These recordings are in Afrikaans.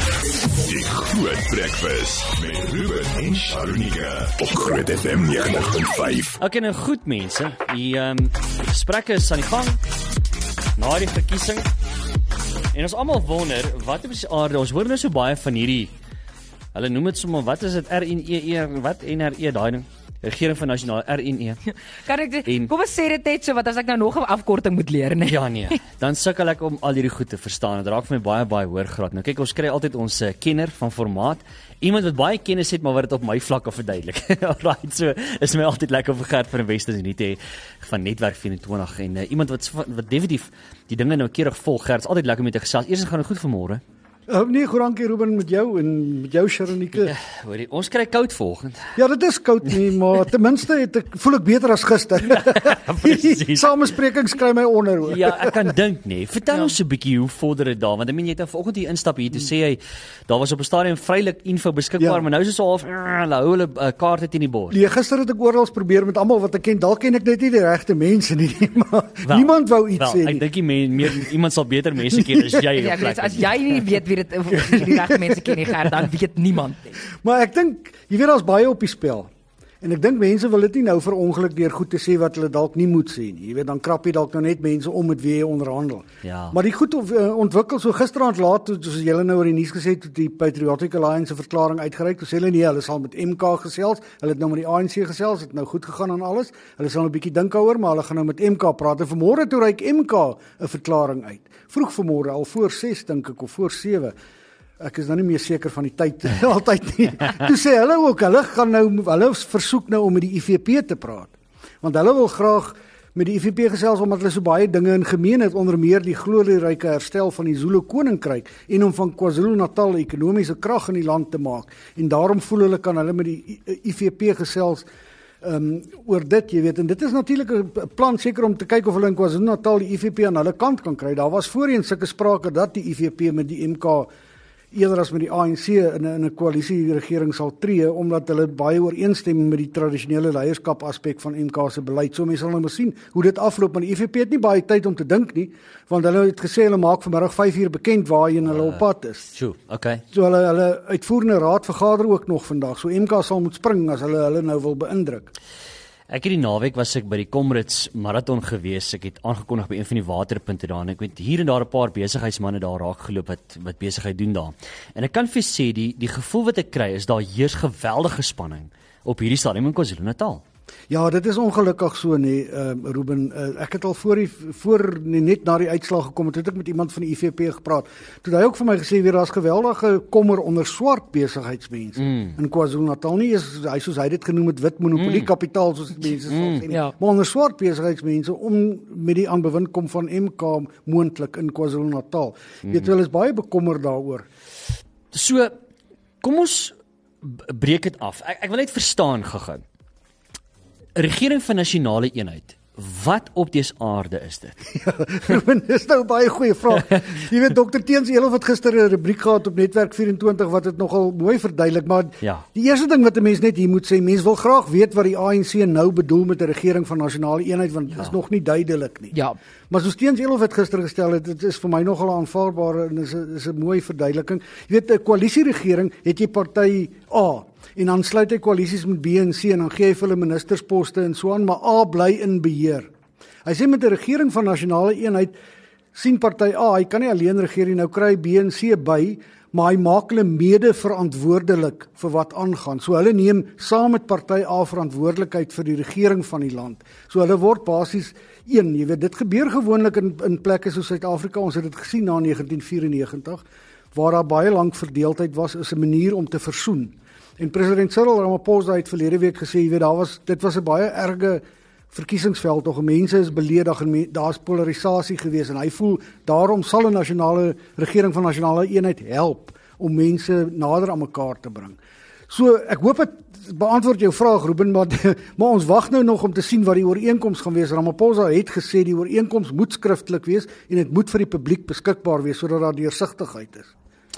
Die Groot Breakfast met Ruben en Sharonika op Groot FM 90.5. Okay, nou goed mense, die gesprekke is aan die gang na die verkiesing en ons almal wonder, wat op die aarde, ons hoor nou so baie van hierdie, hulle noem het sommer, wat is dit, RNE, wat NRE, daai ding? Regering van Nasionale, RNE. Kan ek, kom ons sê dit net so, wat as ek nou nog 'n afkorting moet leer, nee? Ja nee, dan sukkel ek om al hierdie goed te verstaan, dit raak vir my baie hoorgraad. Nou kyk, ons kry altyd ons kenner van formaat, iemand wat baie kennis het, maar wat dit op my vlak verduidelik. Alright, so is my altyd lekker om Gert van Westers nie te hê van Netwerk 24 en iemand wat definitief die dinge noukeurig volg. Gert, is altyd lekker met te gesels. Eers gaan dit goed vanmôre. Nee, goeie Ruben, met jou en met jou Sharonika. Ja, hoorie, ons kry koud volgend. Ja, dit is koud nie, maar ten minste voel ek beter as gister. Presies. Samesprekings kry my onder hoor. Ja, ek kan dink nie. Vertel ons 'n bietjie hoe vorder dit daar, want jy het nou vanoggend hier instap hier te sê hy daar was op 'n stadium vrylik info beskikbaar, maar nou is dit so half hulle hou hulle kaarte teen die bord. Nee, gister het ek oral probeer met almal wat ek ken. Dalk ken ek net nie die regte mense nie, maar niemand wou iets sê nie. Ek dink meer iemand sal beter mense ken as jy. Ja, as jy nie weet wie die regte mense ken nie, Gert, dan weet niemand nie. Maar ek dink, jy weet daar's baie op die spel. En ek dink mense wil dit nie nou verongeluk deur goed te sê wat hulle dalk nie moet sê nie. Jy weet, dan krap jy dalk nou net mense om met wie jy onderhandel. Ja. Maar die goed ontwikkel so gisteraand laat, soos julle nou oor die nuus gesê het, toe die Patriotic Alliance 'n verklaring uitgereik, toe sê hulle nee, hulle sal met MK gesels. Hulle het nou met die ANC gesels, het nou goed gegaan aan alles. Hulle sal 'n bietjie dink daaroor, maar hulle gaan nou met MK praat. En vanmôre toe reik MK 'n verklaring uit. Vroeg vanmôre, al voor 6 dink ek, of voor 7. Ek is nou nie meer seker van die tyd altyd nie. Toe sê hulle ook, hulle versoek nou om met die IFP te praat. Want hulle wil graag met die IFP gesels omdat hulle so baie dinge in gemeen het, onder meer die glorieryke herstel van die Zulu koninkryk en om van KwaZulu-Natal ekonomiese krag in die land te maak. En daarom voel hulle kan hulle met die IFP gesels oor dit, jy weet, en dit is natuurlik 'n plan seker om te kyk of hulle in KwaZulu-Natal die IFP aan hulle kant kan kry. Daar was voorheen sulke sprake dat die IFP met die MK eerder as met die ANC in 'n koalisieregering sal tree, omdat hulle baie ooreenstem met die tradisionele leierskap aspek van MK se beleid. So mense sal nou maar sien hoe dit afloop, maar die IFP het nie baie tyd om te dink nie, want hulle het gesê hulle maak vanmiddag 5:00 bekend waarheen hulle op pad is. Sjoe, okay. So hulle uitvoerende raad vergader ook nog vandag. So MK sal moet spring as hulle nou wil beïndruk. Ek het die naweek was ek by die Comrades marathon gewees. Ek het aangekondig by een van die waterpunte daar en ek weet hier en daar 'n paar besigheidsmense daar raak geloop wat besigheid doen daar. En ek kan vir sê die gevoel wat ek kry is daar heers geweldige spanning op hierdie stadium in KwaZulu-Natal. Ja, dit is ongelukkig so nie, Ruben. Ek het al net na die uitslag gekom het ek met iemand van die IFP gepraat. Toe hy ook vir my gesê weer daar's geweldige kommer onder swart besigheidsmense in KwaZulu-Natal. Nie is hy soos hy dit genoem het wit monopolie kapitaal soos die mense sal sê nie. Ja. Maar onder swart besigheidsmense om met die aanbewind kom van MK moontlik in KwaZulu-Natal. Weet jy, hulle is baie bekommerd daaroor. So kom ons breek dit af. Ek wil net verstaan gou-gou. Regering van Nasionale Eenheid. Wat op dese aarde is dit? Ja, Ruben, dis nou 'n baie goeie vraag. Jy weet, Dr. Teens Elof het gister 'n rubriek gehad op Netwerk 24 wat dit nogal mooi verduidelik, maar ja. Die eerste ding wat 'n mens net hier moet sê, mens wil graag weet wat die ANC nou bedoel met 'n regering van Nasionale Eenheid, want dit is nog nie duidelik nie. Ja. Maar soos Teens Elof het gister gestel het, dit is vir my nogal aanvaarbaar en is 'n mooi verduideliking. Jy weet, 'n koalisieregering het jy party A en dan sluit hy koalisies met B en C en dan gee hy vir hulle ministersposte en so aan, maar A bly in beheer. Hy sê met 'n regering van Nasionale Eenheid sien party A, hy kan nie alleen regeer nie, nou kry hy B en C by, maar hy maak hulle mede verantwoordelik vir wat aangaan. So hulle neem saam met party A verantwoordelikheid vir die regering van die land. So hulle word basies een, jy weet, dit gebeur gewoonlik in plekke soos Suid-Afrika, ons het dit gesien na 1994, waar daar baie lank verdeeldheid was, is 'n manier om te versoen. En president Cyril Ramaphosa het verlede week gesê, jy weet, dit was 'n baie erge verkiesingsveld, tog mense is beledig en daar's polarisasie gewees en hy voel daarom sal 'n nasionale regering van Nasionale Eenheid help om mense nader aan mekaar te bring. So ek hoop dit beantwoord jou vraag, Ruben, maar ons wag nou nog om te sien wat die ooreenkoms gaan wees. Ramaphosa het gesê die ooreenkoms moet skriftelik wees en dit moet vir die publiek beskikbaar wees sodat daar deursigtigheid is.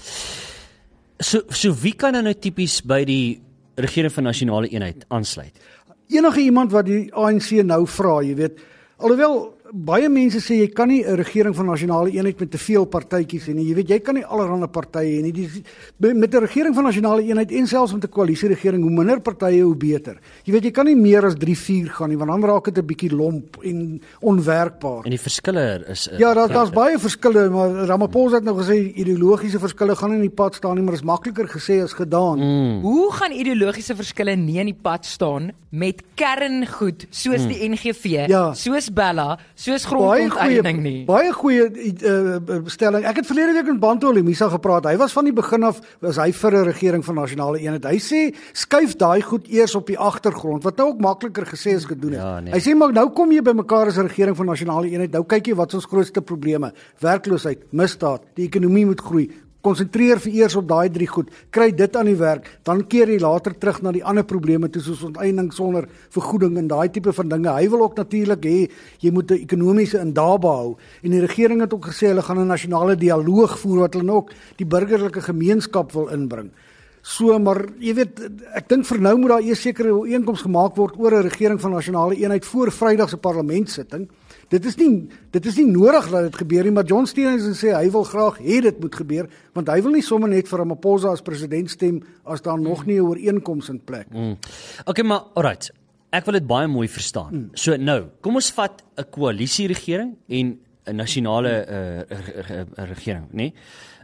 So wie kan nou tipies by die regering van Nasionale Eenheid aansluit? Enige iemand wat die ANC nou vra, jy weet, alhoewel baie mense sê jy kan nie 'n regering van nasionale eenheid met te veel partytjies hê nie. Jy weet, jy kan nie allerlei partye hê nie. Met 'n regering van nasionale eenheid en selfs met 'n koalisieregering, hoe minder partye hoe beter. Jy weet, jy kan nie meer as 3-4 gaan nie, want dan raak dit 'n bietjie lomp en onwerkbaar. En die verskille is Ja, daar's baie verskille, maar Ramaphosa het nou gesê ideologiese verskille gaan nie in die pad staan nie, maar is makliker gesê as gedaan. Hoe gaan ideologiese verskille nie in die pad staan met kerngoed soos die NGV, soos Bella, soos grondonteeneming nie? Baie goeie stelling. Ek het verlede week met Bantu Lemisa gepraat. Hy was van die begin af was hy vir 'n regering van nasionale eenheid. Hy sê skuif daai goed eers op die agtergrond, wat nou ook makliker gesê as gedoen het. Hy sê maar nou kom jy by mekaar as 'n regering van nasionale eenheid. Nou kyk jy wat is ons grootste probleme? Werkloosheid, misdaad, die ekonomie moet groei. Konsentreer vir eers op daai 3 goed. Kry dit aan die werk, dan keer jy later terug na die ander probleme toe soos onteiening sonder vergoeding en daai tipe van dinge. Hy wil ook natuurlik hê jy moet 'n ekonomiese indaba hou. En die regering het ook gesê hulle gaan 'n nasionale dialoog voer wat hulle ook die burgerlike gemeenskap wil inbring. So, maar jy weet, ek dink vir nou moet daar eers sekere ooreenkomste gemaak word oor 'n regering van nasionale eenheid voor Vrydag se parlementsitting. Dit is nie nodig dat dit gebeur nie, maar John Steenhuisen sê hy wil graag hê dit moet gebeur, want hy wil nie sommer net vir Ramaphosa as president stem as daar nog nie 'n ooreenkoms in plek. Okay, maar alright. Ek wil dit baie mooi verstaan. So nou, kom ons vat 'n koalisieregering en 'n nasionale regering, nê?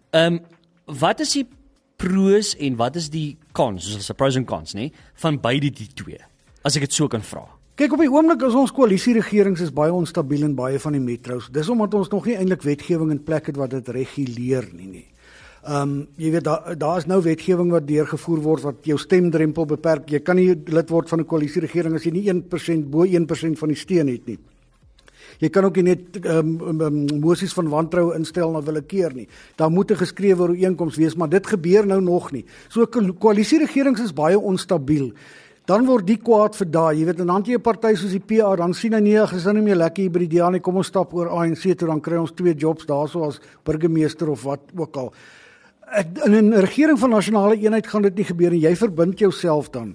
Wat is die pros en wat is die cons, soos pros en cons, nê, van beide die twee? As ek dit so kan vra. Kyk, op die oomblik is ons koalisieregerings is baie onstabiel in baie van die metros. Dis omdat ons nog nie eintlik wetgewing in plek het wat dit reguleer nie. Jy weet daar is nou wetgewing wat deurgevoer word wat jou stemdrempel beperk. Jy kan nie lid word van 'n koalisieregering as jy nie 1% bo 1% van die steun het nie. Jy kan ook nie net mosies van wantroue instel na willekeur nie. Daar moet 'n geskrewe ooreenkoms wees, maar dit gebeur nou nog nie. So koalisieregerings is baie onstabiel. Dan word die kwaad vir daai. Jy weet, en dan jy 'n party soos die PA, dan sien hy nee, gesin nie meer lekker hier by die DA nie, kom ons stap oor ANC toe, dan kry ons 2 jobs daarso as burgemeester of wat ook al. In 'n regering van nasionale eenheid gaan dit nie gebeur nie. Jy verbind jouself dan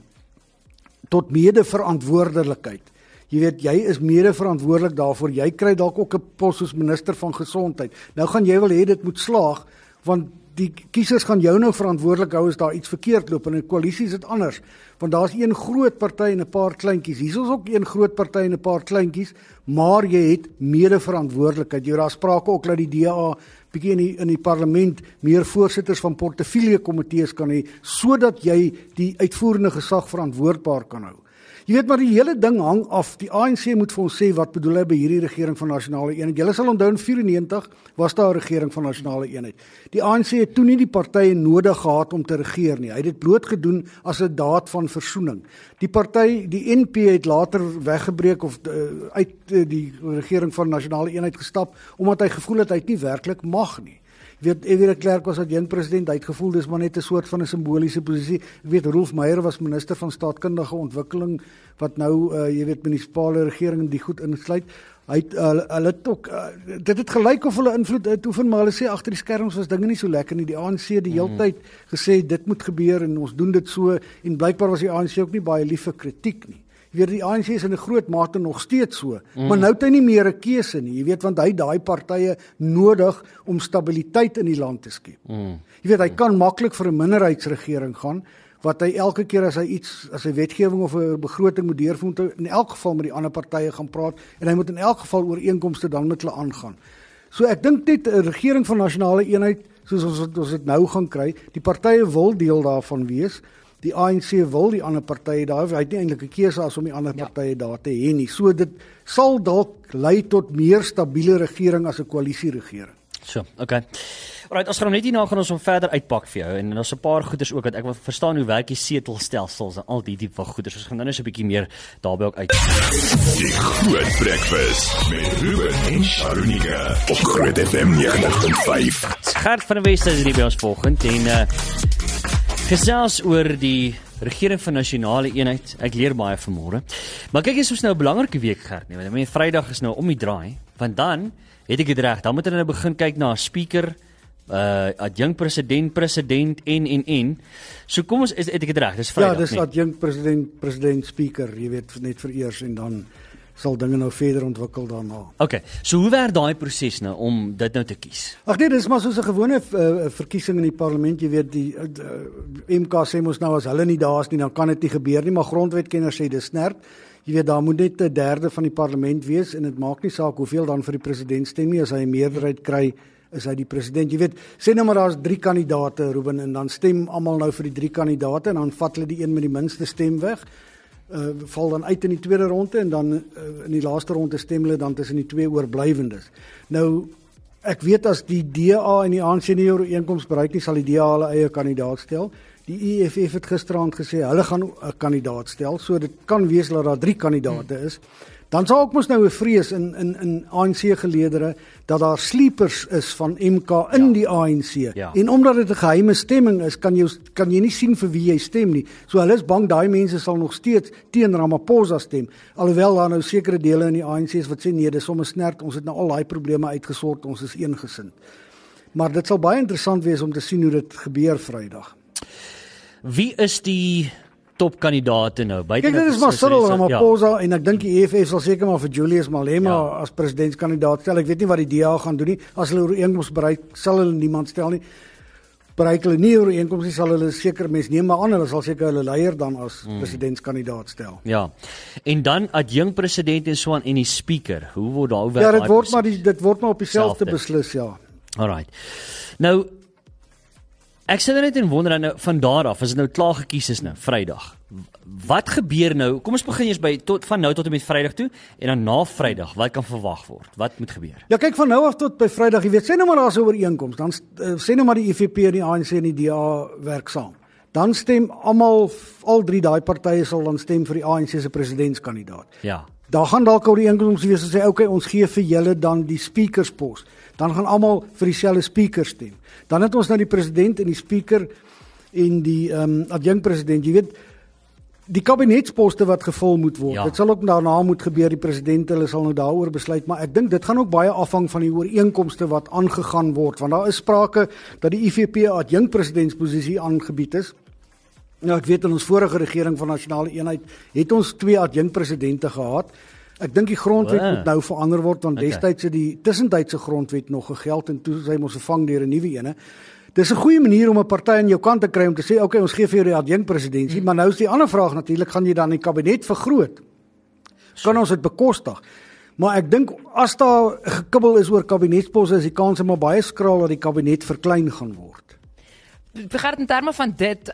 tot mede-verantwoordelikheid. Jy weet, jy is mede-verantwoordelik daarvoor. Jy kry dalk ook 'n pos soos minister van gesondheid. Nou gaan jy wil hê dit moet slaag, want die kiesers gaan jou nou verantwoordelik hou as daar iets verkeerd loop. En in 'n koalisie is dit anders, want daar's een groot party en 'n paar kleintjies. Hier is ook een groot party en 'n paar kleintjies, maar jy het mede-verantwoordelikheid. Jy daar sprake ook dat die DA bietjie in die parlement meer voorsitters van portefeuljekomitees kan hê, sodat jy die uitvoerende gesag verantwoordbaar kan hou. Jy weet, maar die hele ding hang af. Die ANC moet vir ons sê wat bedoel hy by hierdie regering van nasionale eenheid. Julle sal onthou in 94 was daar 'n regering van nasionale eenheid. Die ANC het toe nie die partye nodig gehad om te regeer nie. Hy het dit bloot gedoen as 'n daad van versoening. Die party, die NP het later weggebreek of uit die regering van nasionale eenheid gestap omdat hy gevoel het hy het nie werklik mag nie. Weet, F.W. de Klerk was adjunkpresident, hy het gevoel dis maar net 'n soort van 'n simboliese posisie. Ek weet Rolf Meyer was minister van staatkundige ontwikkeling wat nou jy weet munisipale regering die goed insluit. Hulle het ook dit het gelyk of hulle invloed uitoefen, maar hulle sê agter die skerms was dinge nie so lekker nie. Die ANC die heeltyd gesê dit moet gebeur en ons doen dit so, en blykbaar was die ANC ook nie baie lief vir kritiek nie. Jy weet, die ANC is in 'n groot mate nog steeds so, maar nou het hy nie meer 'n keuse nie. Jy weet, want hy daai partye nodig om stabiliteit in die land te skep. Jy weet, hy kan maklik vir 'n minderheidsregering gaan, wat hy elke keer as hy wetgewing of 'n begroting moet deurvoer, moet hy in elk geval met die ander partye gaan praat, en hy moet in elk geval ooreenkomste dan met hulle aangaan. So ek dink net 'n regering van nasionale eenheid, soos ons dit nou gaan kry, die partye wil deel daarvan wees. Die ANC wil die ander partye daar, hy het nie eintlik 'n keuse as om die ander partye daar te hê nie. So dit sal dalk lei tot meer stabiele regering as 'n koalisieregering. So, okay. Alright, ons gaan net hierna gaan ons hom verder uitpak vir jou, en daar's 'n paar goeders ook wat ek wil verstaan hoe werk die setelstelsels en al die tipe van goeders. Ons gaan nou net so 'n bietjie meer daarby ook uit. Die Groot Breakfast met Ruben en Sharunika op Groot FM 90.5. Gert van der Westhuizen is hier by ons volgend en gesels oor die regering van nasionale eenheid. Ek leer baie vanmôre. Maar kyk, is ons nou 'n belangrike week, Gert, nie? Want Vrydag is nou om die draai, want dan het ek dit reg. Dan moet hulle nou begin kyk na 'n speaker, adjunkt president en. So kom ons, het ek dit reg? Dis Vrydag. Ja, dis adjunkt president speaker, jy weet, net vir eers en dan sal dinge nou verder ontwikkel daarna. Okay, so hoe werk daai proses nou om dit nou te kies? Ag nee, dis maar soos 'n gewone verkiesing in die parlement, jy weet die MK sê mos nou as hulle nie daar is nie, dan kan dit nie gebeur nie, maar grondwetkenners sê dis snert. Jy weet daar moet net 1/3 van die parlement wees en dit maak nie saak hoeveel dan vir die president stem nie, as hy 'n meerderheid kry, is hy die president. Jy weet, sê nou maar daar's 3 kandidate, Ruben, en dan stem almal nou vir die 3 kandidate en dan vat hulle die een met die minste stem weg. Val dan uit in die tweede ronde en dan in die laaste ronde stem hulle dan tussen die 2 oorblywendes. Nou, ek weet as die DA en die ANC nie 'n ooreenkoms bereik nie, sal die DA hulle eie kandidaat stel. Die EFF het gisteraand gesê hulle gaan 'n kandidaat stel, so dit kan wees dat daar 3 kandidate is. Dan sal ook mos nou 'n vrees in ANC-geleedere dat daar sleepers is van MK in die ANC. Ja. En omdat dit 'n geheime stemming is, kan jy nie sien vir wie jy stem nie. So hulle is bang daai mense sal nog steeds teen Ramaphosa stem. Alhoewel daar nou sekere dele in die ANC is wat sê nee, dis sommer snert, ons het nou al daai probleme uitgesort, ons is eengesind. Maar dit sal baie interessant wees om te sien hoe dit gebeur Vrydag. Wie is die topkandidaate nou? Kyk, dit is maar Cyril Ramaphosa en ek dink die EFF sal seker maar vir Julius Malema as presidentskandidaat stel. Ek weet nie wat die DA gaan doen nie. As hulle ooreenkoms bereik, sal hulle niemand stel nie. Bereik hulle nie ooreenkoms nie, sal hulle seker mens neem maar aan, hulle sal seker hulle leier dan as presidentskandidaat stel. Ja. En dan adjunkt president en so aan en die speaker. Hoe word daar Ja, dit word maar op dieselfde beslis, ja. Alright. Nou ek sit net en wonder nou van daar af, as dit nou klaar gekies is nou, Vrydag. Wat gebeur nou? Kom ons begin eers van nou tot en met Vrydag toe en dan na Vrydag, wat kan verwag word? Wat moet gebeur? Ja, kyk, van nou af tot by Vrydag, jy weet, sê nou maar daar's 'n ooreenkoms, dan sê nou maar die EFF en die ANC en die DA werk saam. Dan stem al 3 daai partye sal dan stem vir die ANC se presidentskandidaat. Ja. Daar gaan dalk 'n ooreenkoms wees en sê okay, ons gee vir julle dan die speakerspos. Dan gaan almal vir dieselfde speaker stem. Dan het ons nou die president en die speaker en die adjunkt president. Jy weet, die kabinetsposte wat gevul moet word. Ja. Dit sal ook daarna moet gebeur, die president hulle sal nou daaroor besluit, maar ek dink dit gaan ook baie afhang van die ooreenkomste wat aangegaan word, want daar is sprake dat die IFP adjunkt presidentsposisie aangebied is. Nou ek weet in ons vorige regering van nasionale eenheid het ons 2 adjunkt presidente gehad. Ek dink die grondwet moet nou verander word, want destyds het die tussentydse grondwet nog gegeld en toe sy mos vervang deur 'n nuwe ene. Dis 'n goeie manier om 'n party aan jou kant te kry om te sê okay, ons gee vir jou die adjunkt presidentskap, maar nou is die ander vraag natuurlik, gaan jy dan die kabinet vergroot? Kan ons dit bekostig? Maar ek dink as daar gekibbel is oor kabinetsposse, is die kans maar baie skraal dat die kabinet verklein gaan word. Vergaat in terme van dit,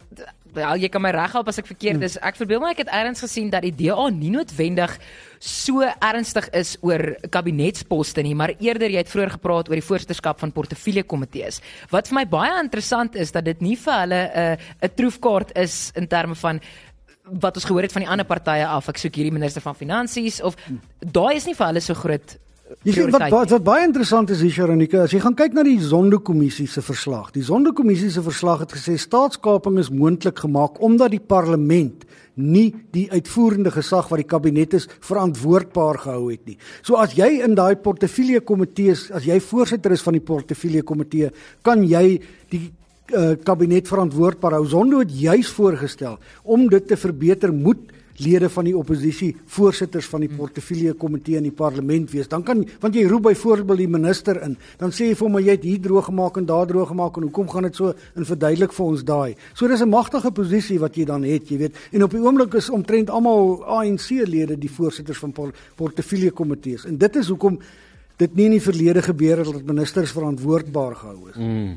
wel, jy kan my reghelp as ek verkeerd is. Ek verbeel my ek het eers gesien dat die DA nie noodwendig so ernstig is oor kabinetsposte nie, maar eerder jy het vroeër gepraat oor die voorsitterskap van portefeuljekomitees. Wat vir my baie interessant is dat dit nie vir hulle 'n troefkaart is in terme van wat ons gehoor het van die ander partye af. Ek soek hierdie minister van finansies of daai is nie vir hulle so groot. Jy sien wat baie interessant is hier, Sharonika, as jy gaan kyk na die Zondo-kommissie se verslag. Die Zondo-kommissie se verslag het gesê staatskaping is moontlik gemaak omdat die parlement nie die uitvoerende gesag wat die kabinet is verantwoordbaar gehou het nie. So as jy in daai portefeuljekomitees, as jy voorsitter is van die portefeuljekomitee, kan jy die kabinet verantwoordbaar hou. Zondo het juis voorgestel om dit te verbeter moet lede van die oppositie voorsitters van die portefeuljekomitee in die parlement wees. Dan kan, want jy roep byvoorbeeld die minister in, dan sê jy vir hom, jy het hier droog gemaak en daar droog gemaak en hoekom gaan dit so en verduidelik vir ons daai. So dis 'n magtige posisie wat jy dan het, jy weet. En op die oomblik is omtrent almal ANC-lede die voorsitters van portefeuljekomitees. En dit is hoekom dit nie in die verlede gebeur het dat ministers verantwoordbaar gehou is.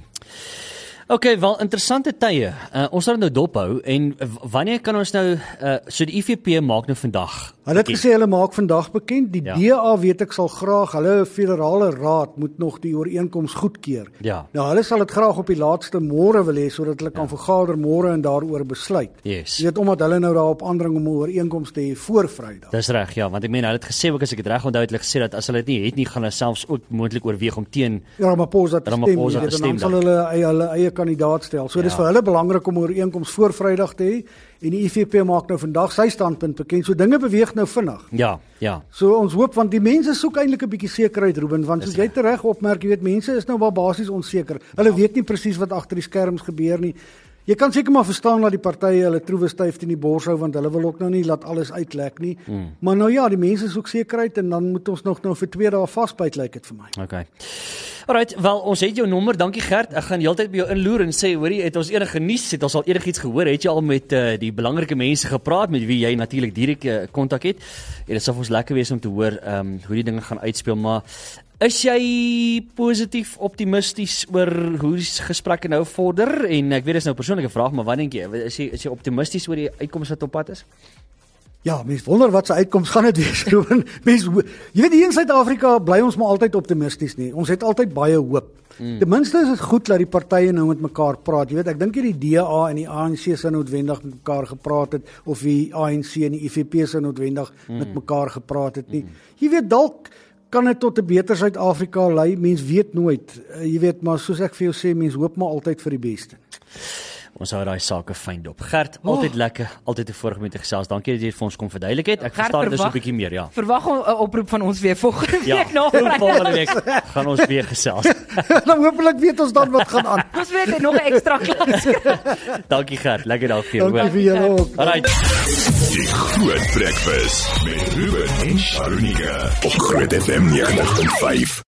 Okay, wel interessante tye. Ons sal nou dophou en wanneer kan ons nou so die IFP maak nou vandag? Hulle het gesê hulle maak vandag bekend. Die DA weet ek sal graag, hulle federale raad moet nog die ooreenkoms goedkeur. Ja. Nou hulle sal dit graag op die laaste môre wil hê sodat hulle kan vergader môre en daaroor besluit. Yes. Jy weet omdat hulle nou daarop aandring om 'n ooreenkoms te hê voor Vrydag. Dis reg, ja, want ek meen hulle het gesê ook as ek dit reg onthou het hulle gesê dat as hulle dit nie het nie gaan hulle selfs ook moontlik oorweeg om teen Ramaphosa te stem, en dan sal hulle eie kandidaat stel. So dis vir hulle belangrik om 'n ooreenkoms voor Vrydag te hê en die IFP maak nou vandag sy standpunt bekend. So dinge beweeg nou vinnig. Ja. So ons hoop, want die mense soek eintlik 'n bietjie sekerheid, Ruben, want soos jy reg opmerk, jy weet mense is nou wel basies onseker. Hulle weet nie presies wat agter die skerms gebeur nie. Jy kan seker maar verstaan dat die partye hulle troewe styf teen die bors hou, want hulle wil ook nou nie laat alles uitlek nie. Maar nou ja, die mense soek sekerheid en dan moet ons nog vir 2 dae vasbyt, lyk dit vir my. Okay. Alright, wel ons het jou nommer, dankie Gert. Ek gaan heeltyd by jou inloer en sê, hoorie, het ons enige nuus, het ons al enigiets gehoor, het jy al met die belangrike mense gepraat met wie jy natuurlik direk kontak het. En dit sal vir ons lekker wees om te hoor hoe die dinge gaan uitspeel, maar is jy positief optimisties oor hoe die gesprekke nou vorder? En ek weet dit is nou 'n persoonlike vraag, maar wat dink jy? Is jy optimisties oor die uitkoms wat op pad is? Ja, mens wonder wat se uitkoms gaan dit wees. Jy weet, hier in Suid-Afrika bly ons maar altyd optimisties nie. Ons het altyd baie hoop. Ten minste is dit goed dat die partye nou met mekaar praat. Jy weet, ek dink nie die DA en die ANC se noodwendig met mekaar gepraat het of die ANC en die IFP se noodwendig met mekaar gepraat het nie. Jy weet, dalk kan dit tot 'n beter Suid-Afrika lei. Mens weet nooit. Jy weet, maar soos ek vir jou sê, mens hoop maar altyd vir die beste. Ons hou daai sake fyn dop. Gert, altyd lekker, altyd 'n voorreg met gesels. Dankie dat jy vir ons kom verduidelik het. Ek verstaan dus 'n bietjie meer, ja. Verwag 'n oproep van ons weer volgende week na volgende week gaan ons weer gesels. Dan hopelik weet ons dan wat gaan aan. Ons weet nog 'n ekstra klas. Dankie Gert, lekker dag vir jou. Dankie vir julle ook. Alright. Die Groot Breakfast met Ruben en Sharunika op Groot FM 90.5.